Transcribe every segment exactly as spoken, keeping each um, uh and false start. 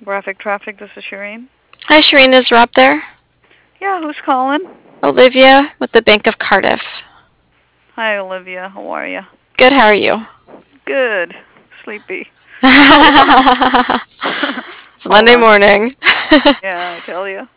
Graphic Traffic, this is Shireen. Hi, Shireen. Is Rob there? Yeah, who's calling? Olivia with the Bank of Cardiff. Hi, Olivia. How are you? Good. How are you? Good. Sleepy. It's Hold Monday on. morning. Yeah, I tell you.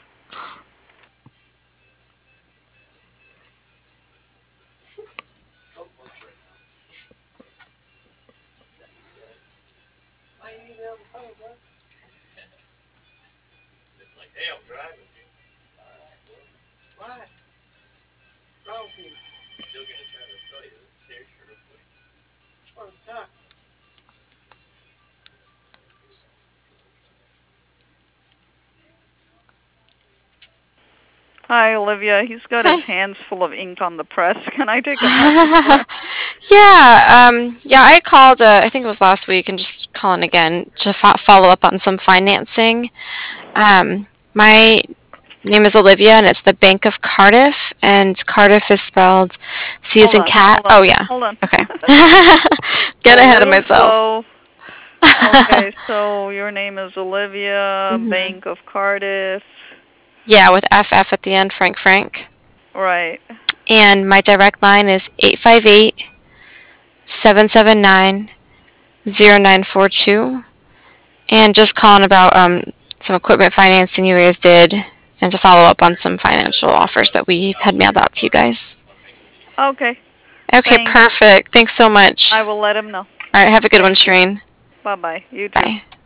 Hi, Olivia. He's got his Hi. hands full of ink on the press. Can I take a message for him? Yeah, um, yeah, I called, uh, I think it was last week, and just calling again to fo- follow up on some financing. Um, my name is Olivia, and it's the Bank of Cardiff, and Cardiff is spelled C as Hold in on. cat. Hold on. Oh, yeah. Hold on. Okay. Go Get a ahead of little myself. slow. Okay, so your name is Olivia, hmm Bank of Cardiff. Yeah, with F F at the end, Frank Frank. Right. And my direct line is eight five eight, seven seven nine, zero nine four two. And just calling about um, some equipment financing you guys did, and to follow up on some financial offers that we had mailed out to you guys. Okay. Okay, Thanks. perfect. Thanks so much. I will let him know. All right, have a good one, Thank you. Shireen. Bye-bye. You too. Bye.